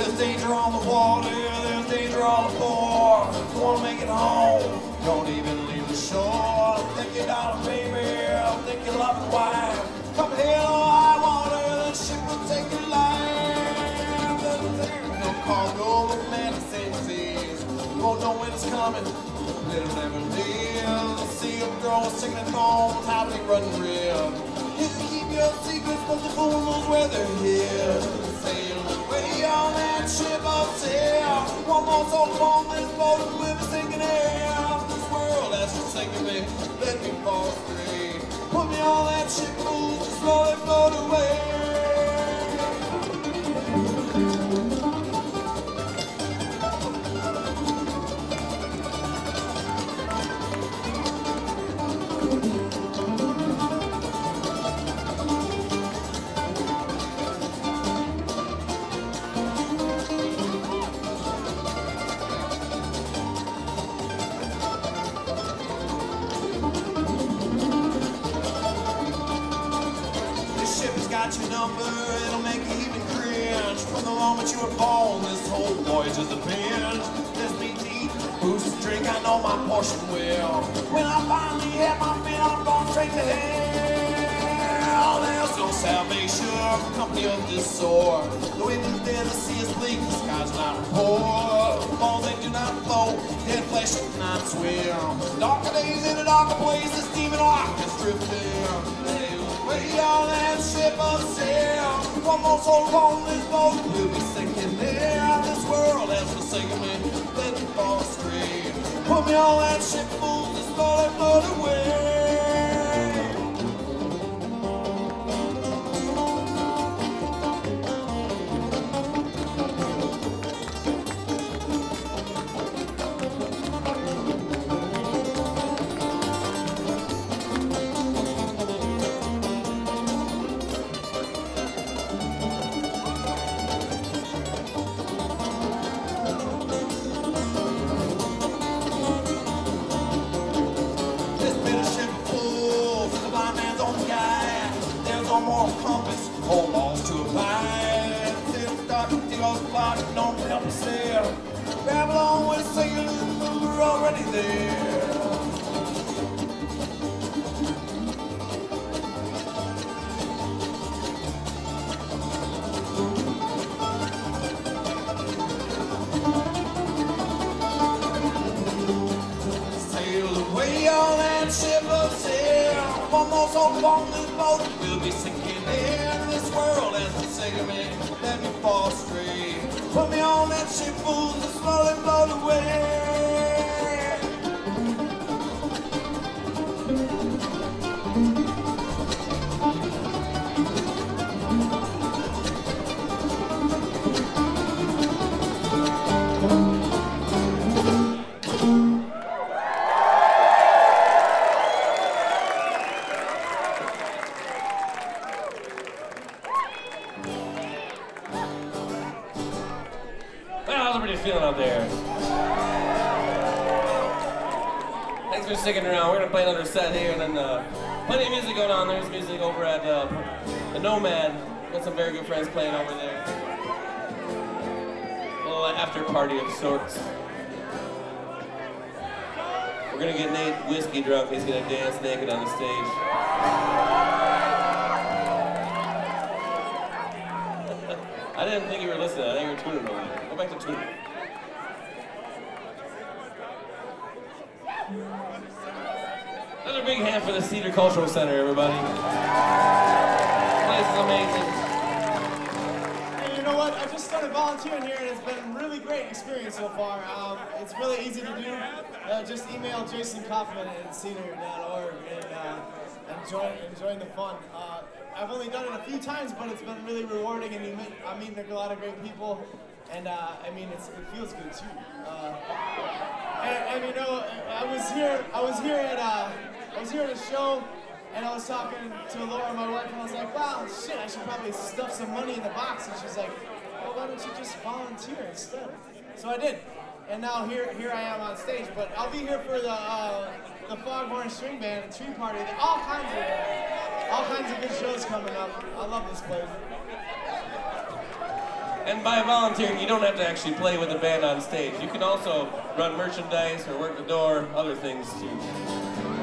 There's danger on the water, there's danger on the board. Don't wanna make it home, don't even leave the shore. Think you got a baby, think you love your wife. Come hell or high water, the ship will take your life. There's no cargo, but man, it seas. You won't know when it's coming, it'll never leave. See them throw sickening bones, how they run real. You can keep your secrets, but the fool knows where they're here. Sail away on that ship of sail. One more soul on this boat and we'll be sinking here. This world has forsaken me, let me fall free. Put me on that ship, move to slowly float away. Got your number, it'll make you even cringe. From the moment you were born, this whole voyage is a binge. This be deep, boost the drink, I know my portion will. When I finally have my fin, I'm going straight to hell. There's no salvation, company of this sort. The wind is dead, the sea is bleak, the sky's not poor. Falls they do not float, dead flesh cannot swim. Darker days in a darker place, this demon rock is drifting. Way on that ship of sail. One more soul on this boat, we'll be sinking there. This world has forsaken me, let me fall astray. Put me on that ship, move to slowly float away. Compass, hold on to a vine. Since starting to go clock, don't help me sail. Babylon was singing, we're already there. Sail away on that ship of sail. One more soul on this boat, we'll be sinking. In this world has forsaken me, let me fall straight. Put me on that ship, fools, and slowly float away. Feeling out there. Thanks for sticking around. We're gonna play another set here, and then plenty of music going on. There's music over at the Nomad. Got some very good friends playing over there. A little after party of sorts. We're gonna get Nate whiskey drunk. He's gonna dance naked on the stage. I didn't think you were listening. I think you were tuning over there. Go back to tuning. Another big hand for the Cedar Cultural Center, everybody. This place is amazing. Hey, you know what? I just started volunteering here, and it's been a really great experience so far. It's really easy to do. Just email Jason Kaufman at cedar.org and join the fun. I've only done it a few times, but it's been really rewarding, and I'm meeting a lot of great people, and I mean, it feels good too. And you know, I was here at a show, and I was talking to Laura, my wife, and I was like, wow, shit, I should probably stuff some money in the box, and she's like, well, why don't you just volunteer instead? So I did, and now here I am on stage, but I'll be here for the Foghorn String Band, Tree Party, all kinds of good shows coming up. I love this place. And by volunteering, you don't have to actually play with the band on stage. You can also run merchandise or work the door, other things too.